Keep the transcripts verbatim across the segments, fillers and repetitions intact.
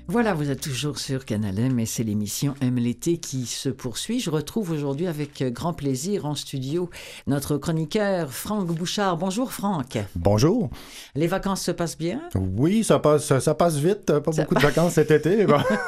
Voilà, vous êtes toujours sur Canal M et c'est l'émission Aime l'été qui se poursuit. Je retrouve aujourd'hui avec grand plaisir en studio notre chroniqueur Franck Bouchard. Bonjour Franck. Bonjour. Les vacances se passent bien? Oui, ça passe, ça, ça passe vite. Pas ça... beaucoup de vacances cet été.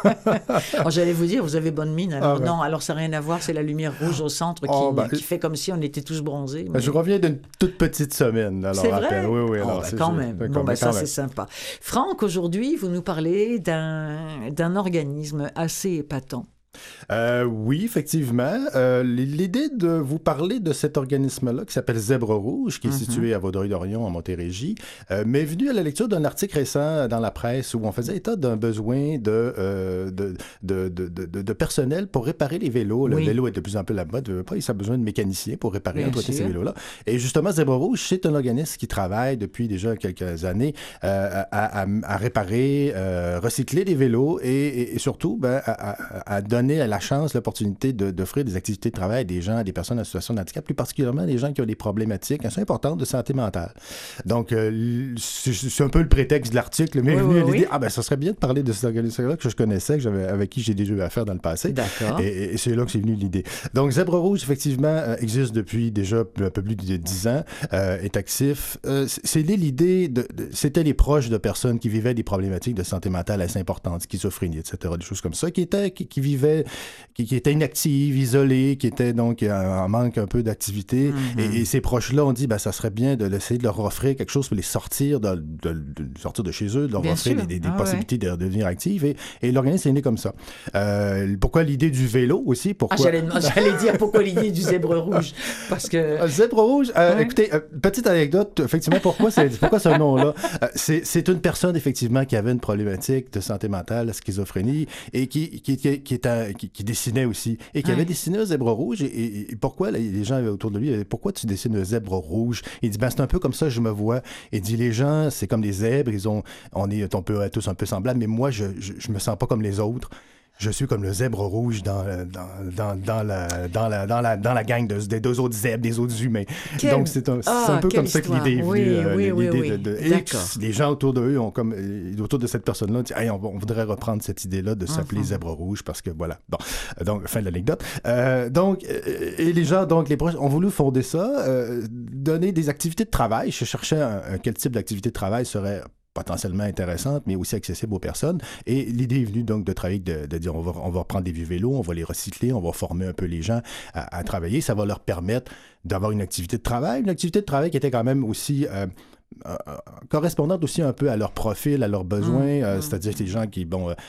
oh, j'allais vous dire, vous avez bonne mine. Alors ah, ben... non, alors ça n'a rien à voir, c'est la lumière rouge au centre qui, oh, ben... qui fait comme si on était tous bronzés. Mais... Je reviens d'une toute petite semaine. Alors, c'est vrai? Oui, oui. Alors, oh, ben, quand même. Bon, ben, ça, c'est sympa. Franck, aujourd'hui, vous nous parlez d'un, d'un organisme assez épatant. Euh, oui, effectivement. Euh, l'idée de vous parler de cet organisme-là qui s'appelle Zèbre Rouge, qui est mm-hmm. situé à Vaudreuil-Dorion, en Montérégie, euh, m'est venu à la lecture d'un article récent dans la presse où on faisait état d'un besoin de, euh, de, de, de, de, de personnel pour réparer les vélos. Le oui. vélo est de plus en plus la mode. Il a besoin de mécaniciens pour réparer et entretien ces vélos-là. Et justement, Zèbre Rouge, c'est un organisme qui travaille depuis déjà quelques années euh, à, à, à réparer, euh, recycler des vélos et, et, et surtout ben, à, à, à donner à la chance, l'opportunité de, d'offrir des activités de travail à des gens, à des personnes en situation de handicap, plus particulièrement des gens qui ont des problématiques assez importantes de santé mentale. Donc, euh, c'est, c'est un peu le prétexte de l'article, mais oui, venu oui, à l'idée, oui. ah ben, ça serait bien de parler de cet organisme-là que je connaissais, que j'avais, avec qui j'ai déjà eu affaire dans le passé. D'accord. Et, et c'est là que c'est venu l'idée. Donc, Zèbre Rouge, effectivement, euh, existe depuis déjà un peu plus de dix ans, euh, est actif. Euh, c'est l'idée, de, de, c'était les proches de personnes qui vivaient des problématiques de santé mentale assez importantes, schizophrénie, et cetera, des choses comme ça, qui étaient, qui, qui vivaient Qui, qui étaient inactives, isolées, qui étaient donc en manque un peu d'activité. Mm-hmm. Et, et ces proches-là ont dit, ben, ça serait bien de l'essayer de leur offrir quelque chose pour les sortir de, de, de sortir de chez eux, de leur bien offrir sûr. des, des, des ah, possibilités ouais. de, de devenir actives. Et, et l'organisme est né comme ça. Euh, pourquoi l'idée du vélo aussi? Pourquoi... Ah, j'allais, j'allais dire pourquoi l'idée du Zèbre Rouge. Parce que... Zèbre Rouge, euh, ouais. écoutez, euh, petite anecdote, effectivement, pourquoi, c'est, pourquoi ce nom-là? Euh, c'est, c'est une personne, effectivement, qui avait une problématique de santé mentale, la schizophrénie, et qui, qui, qui, qui, est, qui, qui dessinait aussi, et qui ouais. avait dessiné un zèbre rouge, et, et, et pourquoi, là, les gens autour de lui, ils disaient, pourquoi tu dessines un zèbre rouge? Il dit, ben, c'est un peu comme ça, je me vois. Il dit, les gens, c'est comme des zèbres, ils ont, on est, on peut être tous un peu semblables, mais moi, je, je, je me sens pas comme les autres. Je suis comme le zèbre rouge dans, dans, dans, dans, la, dans, la, dans, la, dans la gang de, des deux autres zèbres, des autres humains. Quel... Donc, c'est un, ah, c'est un peu comme histoire. Ça que l'idée est venue. Oui, euh, oui, l'idée oui, de, de, oui. et les gens autour d'eux, ont comme, autour de cette personne-là, disent hey, on, on voudrait reprendre cette idée-là de s'appeler uh-huh. zèbre rouge parce que voilà. Bon, donc, fin de l'anecdote. Euh, donc, et les gens, donc, les proches ont voulu fonder ça, euh, donner des activités de travail. Je cherchais un, un, quel type d'activité de travail serait potentiellement intéressante, mais aussi accessible aux personnes. Et l'idée est venue donc de travailler, de, de dire on va, on va reprendre des vieux vélos, on va les recycler, on va former un peu les gens à, à travailler. Ça va leur permettre d'avoir une activité de travail, une activité de travail qui était quand même aussi... Euh, Euh, correspondante aussi un peu à leur profil, à leurs besoins, mmh, euh, mmh. c'est-à-dire les gens qui, bon, euh,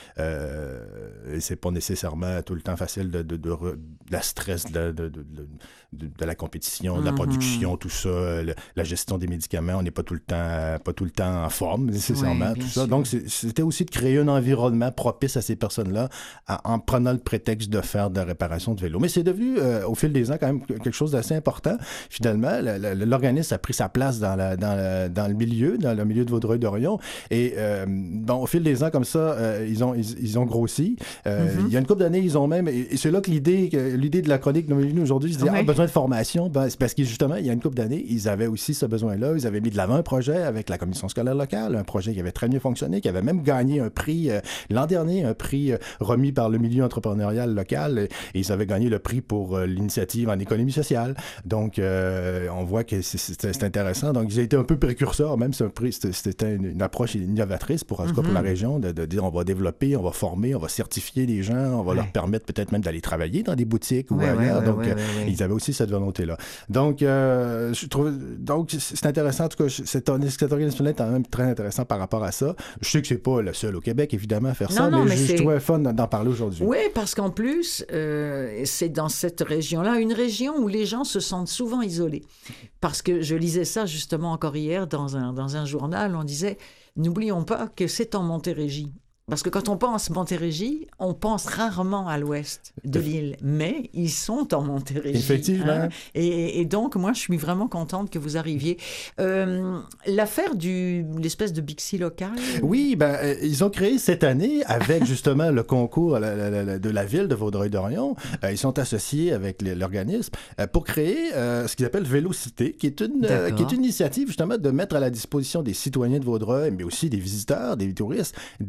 euh, c'est pas nécessairement tout le temps facile de, de, de, de, de la stress de, de, de, de, de la compétition, de la production, mmh. tout ça, le, la gestion des médicaments, on n'est pas tout le temps, pas tout le temps en forme nécessairement, oui, tout ça. Sûr. Donc c'est, c'était aussi de créer un environnement propice à ces personnes-là à, en prenant le prétexte de faire de la réparation de vélo. Mais c'est devenu, euh, au fil des ans, quand même quelque chose d'assez important. Finalement, le, le, l'organisme a pris sa place dans la, dans la dans le milieu, dans le milieu de Vaudreuil-Dorion. Et euh, bon, au fil des ans, comme ça, euh, ils, ont, ils, ils ont grossi. Euh, mm-hmm. Il y a une couple d'années, ils ont même... Et, et c'est là que l'idée, que l'idée de la chronique nous est venue aujourd'hui. Je disais, oui. ah, besoin de formation. Ben, c'est parce que justement, il y a une couple d'années, ils avaient aussi ce besoin-là. Ils avaient mis de l'avant un projet avec la commission scolaire locale, un projet qui avait très bien fonctionné, qui avait même gagné un prix euh, l'an dernier, un prix euh, remis par le milieu entrepreneurial local. Et, et ils avaient gagné le prix pour euh, l'initiative en économie sociale. Donc, euh, on voit que c'est, c'est, c'est intéressant. Donc, ils ont été un peu précurseurs. Même c'est un prix, c'était, c'était une, une approche innovatrice pour, en tout cas, mm-hmm. pour la région, de, de dire on va développer, on va former, on va certifier les gens, on va ouais. leur permettre peut-être même d'aller travailler dans des boutiques ou ouais, ailleurs. Ouais, donc, ouais, euh, ouais, ouais. ils avaient aussi cette volonté-là. Donc, euh, je trouve, donc c'est intéressant. En tout cas, cet, cet organisme-là est quand même très intéressant par rapport à ça. Je sais que c'est pas le seul au Québec, évidemment, à faire non, ça, non, mais, mais je, je trouvais fun d'en parler aujourd'hui. Oui, parce qu'en plus, euh, c'est dans cette région-là, une région où les gens se sentent souvent isolés. Parce que je lisais ça justement encore hier dans un, dans un journal, on disait « N'oublions pas que c'est en Montérégie ». Parce que quand on pense Montérégie, on pense rarement à l'ouest de l'île, mais ils sont en Montérégie. Effectivement. Hein? Et, et donc, moi, je suis vraiment contente que vous arriviez. Euh, l'affaire de l'espèce de Bixi local... Oui, ben, euh, ils ont créé cette année, avec justement le concours la, la, la, de la ville de Vaudreuil-Dorion, euh, ils sont associés avec les, l'organisme euh, pour créer euh, ce qu'ils appellent Vélocité, qui est, une, euh, qui est une initiative justement de mettre à la disposition des citoyens de Vaudreuil, mais aussi des visiteurs, des touristes, des vélos.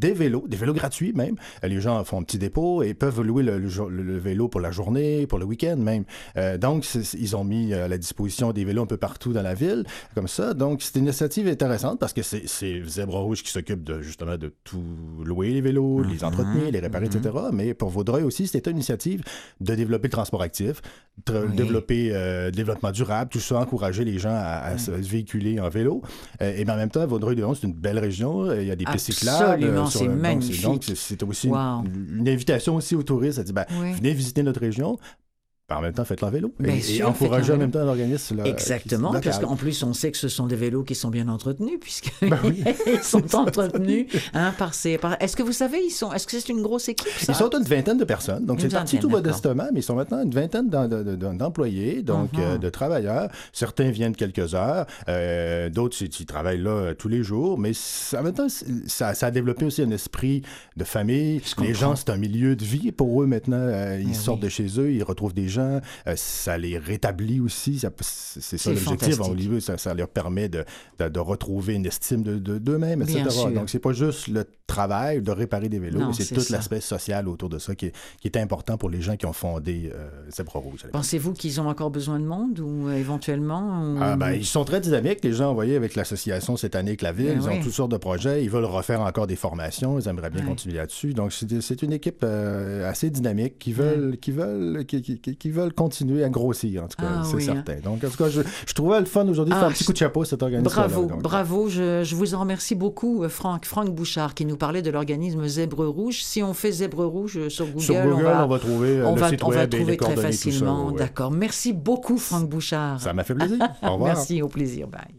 vélos, des vélos gratuits même. Euh, les gens font un petit dépôt et peuvent louer le, le, le, le vélo pour la journée, pour le week-end même. Euh, donc, c'est, ils ont mis à la disposition des vélos un peu partout dans la ville, comme ça. Donc, c'est une initiative intéressante parce que c'est, c'est Zèbre Rouge qui s'occupe de, justement de tout louer les vélos, mm-hmm. les entretenir, les réparer, mm-hmm. et cetera. Mais pour Vaudreuil aussi, c'était une initiative de développer le transport actif, de oui. développer euh, le développement durable, tout ça, encourager les gens à, à mm. se véhiculer en vélo. Euh, et bien, en même temps, Vaudreuil-Dorion, c'est une belle région. Il y a des pistes cyclables. Absolument, c'est le, magnifique. Donc, c'est, c'est aussi wow. une, une invitation aussi aux touristes à dire, ben, oui. venez visiter notre région. En même temps, faites-le en vélo. Bien et, sûr, et encouragez en même temps l'organisme. Là, exactement, parce qu'en plus, on sait que ce sont des vélos qui sont bien entretenus, puisqu'ils ben oui. sont entretenus hein, par ces... Par... Est-ce que vous savez, ils sont... est-ce que c'est une grosse équipe, ça? Ils sont une vingtaine de personnes. Donc, une c'est parti tout modestement, mais ils sont maintenant une vingtaine d'en, de, de, d'employés, donc uh-huh. euh, de travailleurs. Certains viennent quelques heures, euh, d'autres, ils travaillent là euh, tous les jours, mais ça, en même temps, ça, ça a développé aussi un esprit de famille. Les gens, c'est un milieu de vie pour eux maintenant. Euh, ils mais sortent oui. de chez eux, ils retrouvent des gens. Euh, ça les rétablit aussi. Ça, c'est, c'est ça c'est l'objectif. Au niveau, ça, ça leur permet de, de, de retrouver une estime de, de, d'eux-mêmes, et cetera. Donc, c'est pas juste le travail de réparer des vélos, non, mais c'est, c'est tout ça. L'aspect social autour de ça qui est, qui est important pour les gens qui ont fondé euh, Zèbre Rouge. Pensez-vous qu'ils ont encore besoin de monde ou euh, éventuellement? Ou... Ah, ben, ils sont très dynamiques. Les gens, vous voyez, avec l'association cette année avec la ville, ben, ils oui. ont toutes sortes de projets. Ils veulent refaire encore des formations. Ils aimeraient bien oui. continuer là-dessus. Donc, c'est, c'est une équipe euh, assez dynamique qui veulent, oui. qui veulent, qui, qui, qui, qui veulent continuer à grossir, en tout cas, ah, c'est oui, certain. Hein. Donc, en tout cas, je, je trouvais le fun aujourd'hui de ah, faire un petit coup de chapeau à cet organisme. Bravo, donc, bravo. Je, je vous en remercie beaucoup, Franck, Franck Bouchard, qui nous parlait de l'organisme Zèbre Rouge. Si on fait Zèbre Rouge sur Google, sur Google on, va, on va trouver on le va, site on web va trouver et les très facilement. Ça, ouais. D'accord. Merci beaucoup, Franck Bouchard. Ça m'a fait plaisir. Au revoir. Merci, au plaisir. Bye.